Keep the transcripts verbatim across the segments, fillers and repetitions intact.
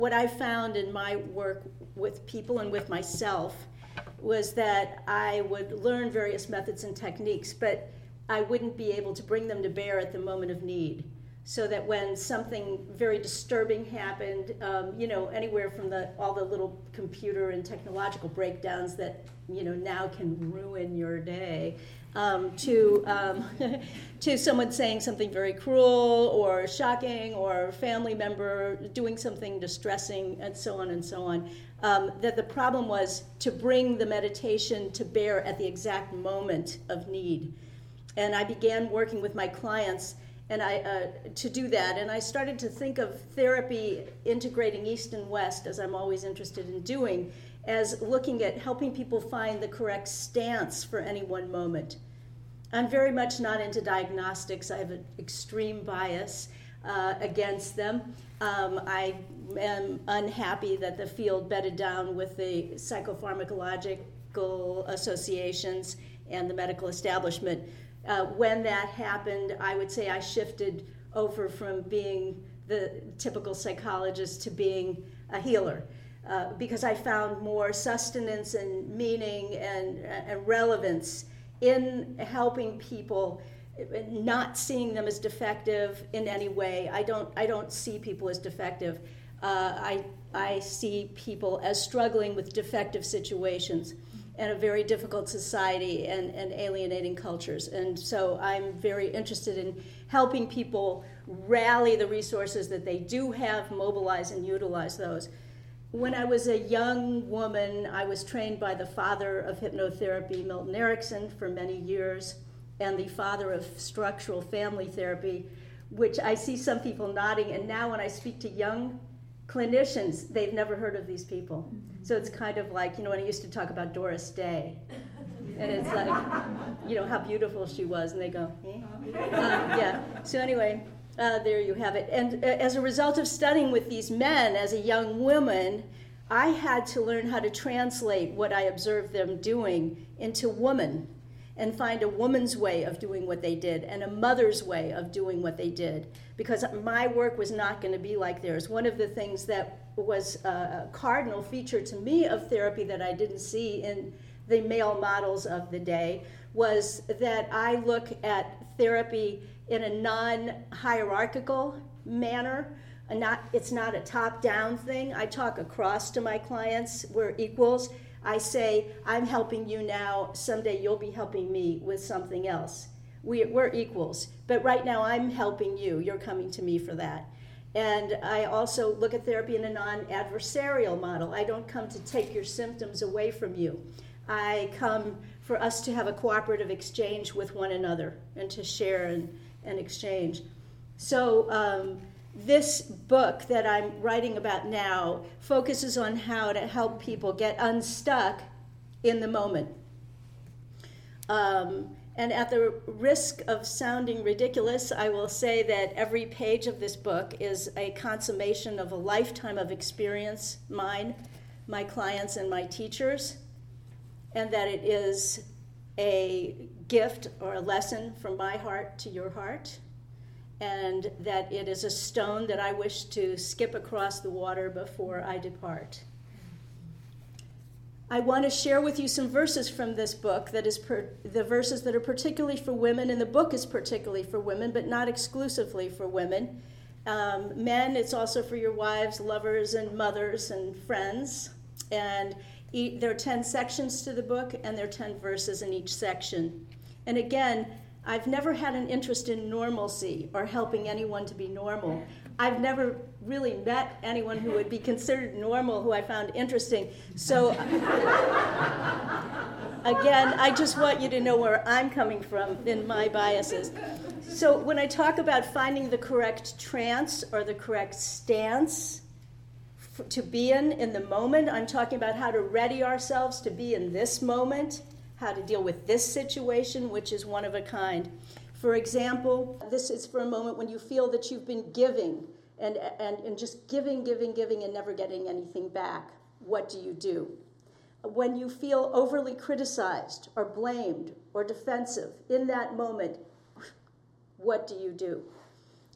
What I found in my work with people and with myself was that I would learn various methods and techniques, but I wouldn't be able to bring them to bear at the moment of need. So that when something very disturbing happened, um, you know, anywhere from the all the little computer and technological breakdowns that, you know, now can ruin your day, um, to um, to someone saying something very cruel or shocking, or a family member doing something distressing, and so on and so on, um, that the problem was to bring the meditation to bear at the exact moment of need. And I began working with my clients and I uh, to do that, and I started to think of therapy integrating East and West, as I'm always interested in doing, as looking at helping people find the correct stance for any one moment. I'm very much not into diagnostics. I have an extreme bias uh, against them. Um, I am unhappy that the field bedded down with the psychopharmacological associations and the medical establishment. Uh, when that happened, I would say I shifted over from being the typical psychologist to being a healer, uh, because I found more sustenance and meaning and, and relevance in helping people, not seeing them as defective in any way. I don't, I don't see people as defective. Uh, I, I see people as struggling with defective situations and a very difficult society and, and alienating cultures. And so I'm very interested in helping people rally the resources that they do have, mobilize and utilize those. When I was a young woman, I was trained by the father of hypnotherapy, Milton Erickson, for many years, and the father of structural family therapy, which I see some people nodding, and now when I speak to young clinicians, they've never heard of these people. So it's kind of like, you know, when I used to talk about Doris Day, and it's like, you know, how beautiful she was, and they go, eh? um, yeah. So anyway, uh, there you have it. And uh, as a result of studying with these men as a young woman, I had to learn how to translate what I observed them doing into woman, and find a woman's way of doing what they did and a mother's way of doing what they did, because my work was not going to be like theirs. One of the things that was a cardinal feature to me of therapy that I didn't see in the male models of the day was that I look at therapy in a non-hierarchical manner. And not, it's not a top-down thing. I talk across to my clients. We're equals. I say, I'm helping you now, someday you'll be helping me with something else. We, we're equals, but right now I'm helping you, you're coming to me for that. And I also look at therapy in a non-adversarial model. I don't come to take your symptoms away from you. I come for us to have a cooperative exchange with one another and to share and, and exchange. So, um, this book that I'm writing about now focuses on how to help people get unstuck in the moment. Um, and at the risk of sounding ridiculous, I will say that every page of this book is a consummation of a lifetime of experience, mine, my clients, and my teachers, and that it is a gift or a lesson from my heart to your heart, and that it is a stone that I wish to skip across the water before I depart. I want to share with you some verses from this book, that is per, the verses that are particularly for women, and the book is particularly for women, but not exclusively for women. Um, men, it's also for your wives, lovers, and mothers, and friends. And e- there are ten sections to the book, and there are ten verses in each section. And again, I've never had an interest in normalcy or helping anyone to be normal. I've never really met anyone who would be considered normal who I found interesting. So again, I just want you to know where I'm coming from in my biases. So when I talk about finding the correct trance or the correct stance f- to be in in the moment, I'm talking about how to ready ourselves to be in this moment, how to deal with this situation, which is one of a kind. For example, this is for a moment when you feel that you've been giving and, and, and just giving, giving, giving and never getting anything back. What do you do? When you feel overly criticized or blamed or defensive in that moment, what do you do?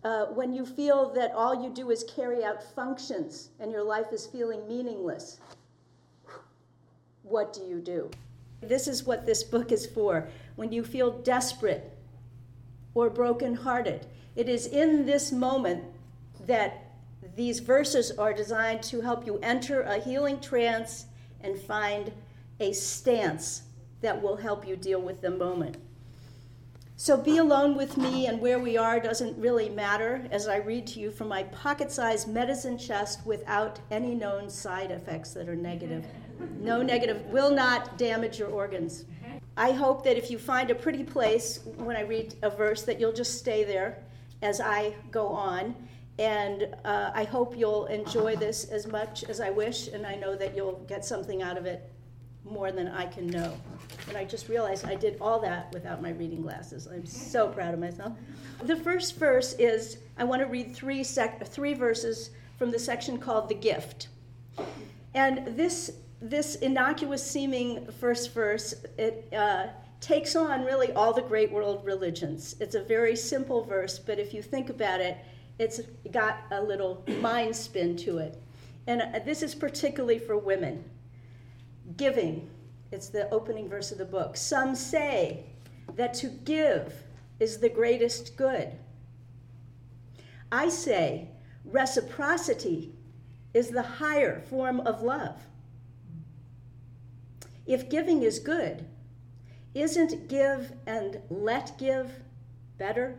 Uh, when you feel that all you do is carry out functions and your life is feeling meaningless, what do you do? This is what this book is for. When you feel desperate or brokenhearted, it is in this moment that these verses are designed to help you enter a healing trance and find a stance that will help you deal with the moment. So be alone with me, and where we are doesn't really matter as I read to you from my pocket-sized medicine chest without any known side effects that are negative. No negative, will not damage your organs. I hope that if you find a pretty place when I read a verse that you'll just stay there as I go on. And uh, I hope you'll enjoy this as much as I wish, and I know that you'll get something out of it more than I can know. And I just realized I did all that without my reading glasses. I'm so proud of myself. The first verse is, I want to read three sec- three verses from the section called The Gift. And this this innocuous-seeming first verse, it uh, takes on really all the great world religions. It's a very simple verse, but if you think about it, it's got a little mind spin to it. And uh, this is particularly for women. Giving, it's the opening verse of the book. Some say that to give is the greatest good. I say reciprocity is the higher form of love. If giving is good, isn't give and let give better?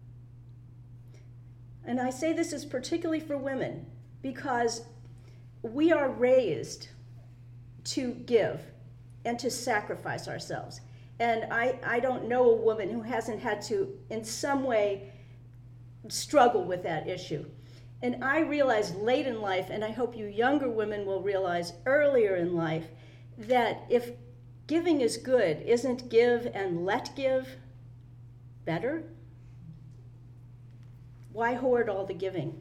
And I say this is particularly for women because we are raised to give and to sacrifice ourselves. And I, I don't know a woman who hasn't had to, in some way, struggle with that issue. And I realized late in life, and I hope you younger women will realize earlier in life, that if giving is good, isn't give and let give better? Why hoard all the giving?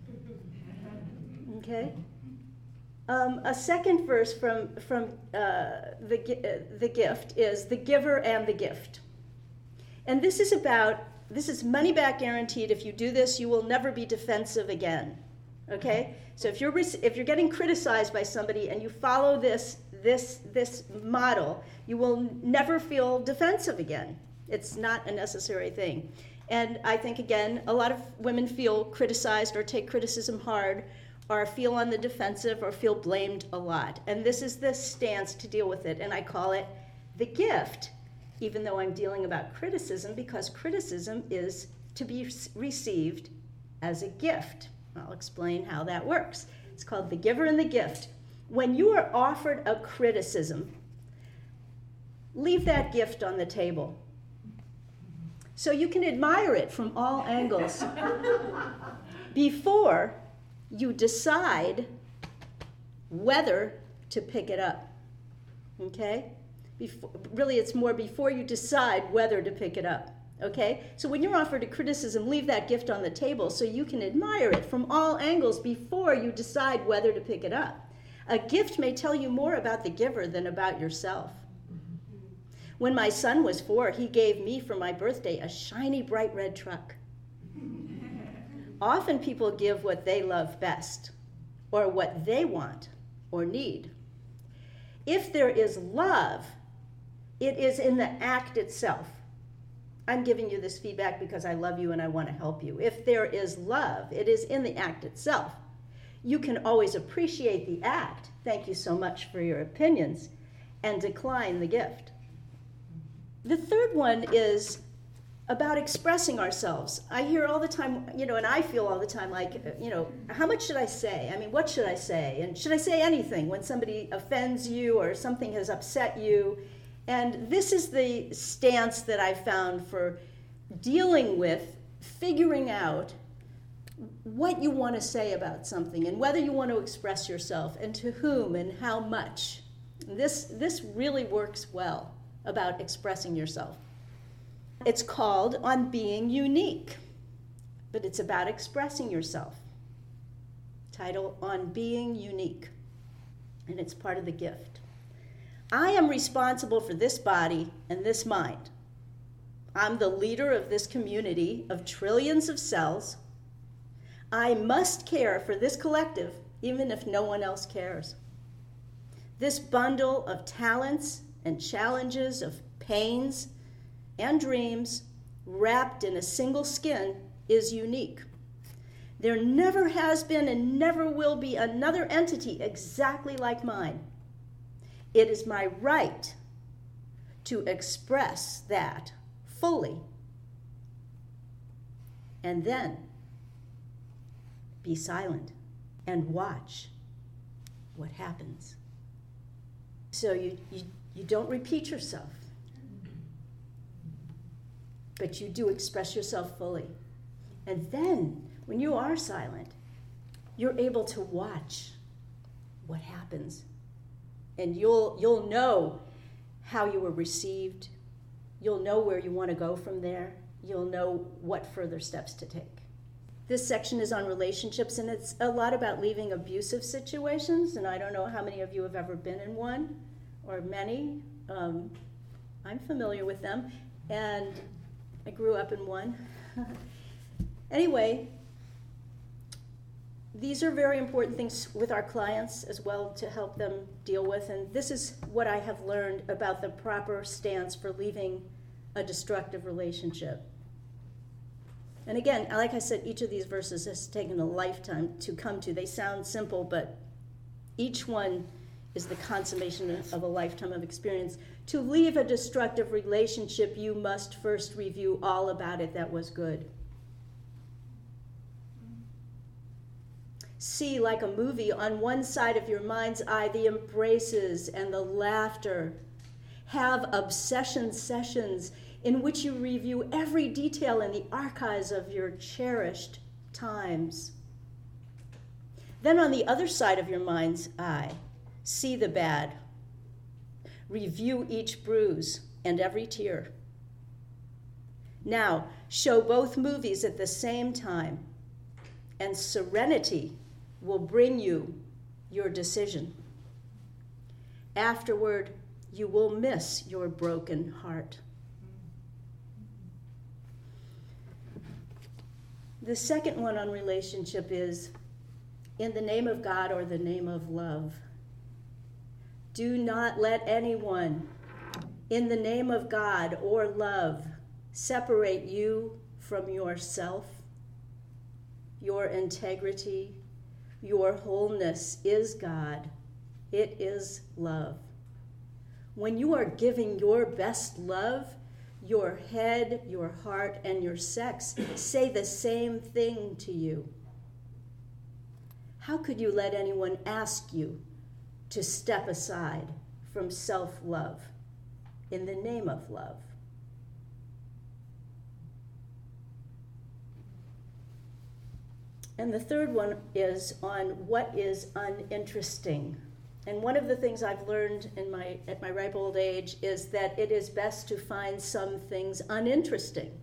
Okay? Um, a second verse from, from uh, the, uh, the gift is the giver and the gift. And this is about, this is money back guaranteed. If you do this, you will never be defensive again. Okay? So if you're, if you're getting criticized by somebody and you follow this, this, this model, you will never feel defensive again. It's not a necessary thing. And I think, again, a lot of women feel criticized or take criticism hard or feel on the defensive or feel blamed a lot. And this is the stance to deal with it. And I call it the gift, even though I'm dealing about criticism, because criticism is to be received as a gift. I'll explain how that works. It's called the giver and the gift. When you are offered a criticism, leave that gift on the table so you can admire it from all angles before you decide whether to pick it up. Okay? Before, really, it's more before you decide whether to pick it up. Okay? So when you're offered a criticism, leave that gift on the table so you can admire it from all angles before you decide whether to pick it up. A gift may tell you more about the giver than about yourself. When my son was four, he gave me for my birthday a shiny, bright red truck. Often people give what they love best, or what they want or need. If there is love, it is in the act itself. I'm giving you this feedback because I love you and I want to help you. If there is love, it is in the act itself. You can always appreciate the act, thank you so much for your opinions, and decline the gift. The third one is about expressing ourselves. I hear all the time, you know, and I feel all the time like, you know, how much should I say? I mean, what should I say? And should I say anything when somebody offends you or something has upset you? And this is the stance that I found for dealing with, figuring out what you want to say about something and whether you want to express yourself and to whom and how much. This, this really works well about expressing yourself. It's called On Being Unique, but it's about expressing yourself. Title, On Being Unique, and it's part of the gift. I am responsible for this body and this mind. I'm the leader of this community of trillions of cells I must care for this collective, even if no one else cares. This bundle of talents and challenges, of pains and dreams, wrapped in a single skin, is unique. There never has been and never will be another entity exactly like mine. It is my right to express that fully, and then be silent and watch what happens. So you, you, you don't repeat yourself, but you do express yourself fully. And then, when you are silent, you're able to watch what happens. And you'll, you'll know how you were received. You'll know where you want to go from there. You'll know what further steps to take. This section is on relationships, and it's a lot about leaving abusive situations, and I don't know how many of you have ever been in one, or many. Um, I'm familiar with them, and I grew up in one. Anyway, these are very important things with our clients as well to help them deal with, and this is what I have learned about the proper stance for leaving a destructive relationship. And again, like I said, each of these verses has taken a lifetime to come to. They sound simple, but each one is the consummation of a lifetime of experience. To leave a destructive relationship, you must first review all about it that was good. See, like a movie, on one side of your mind's eye, the embraces and the laughter. Have obsession sessions in which you review every detail in the archives of your cherished times. Then on the other side of your mind's eye, see the bad. Review each bruise and every tear. Now, show both movies at the same time, and serenity will bring you your decision. Afterward, you will miss your broken heart. The second one on relationship is, in the name of God or the name of love. Do not let anyone, in the name of God or love, separate you from yourself. Your integrity, your wholeness is God. It is love. When you are giving your best love, your head, your heart, and your sex say the same thing to you. How could you let anyone ask you to step aside from self-love in the name of love? And the third one is on what is uninteresting. And one of the things I've learned in my at my ripe old age is that it is best to find some things uninteresting.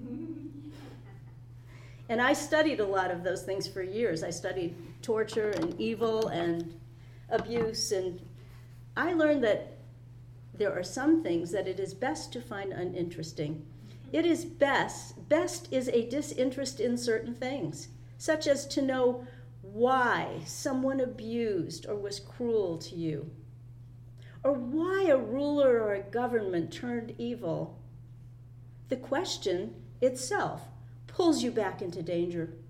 And I studied a lot of those things for years. I studied torture and evil and abuse, and I learned that there are some things that it is best to find uninteresting. It is best, best is a disinterest in certain things, such as to know why someone abused or was cruel to you, or why a ruler or a government turned evil. The question itself pulls you back into danger.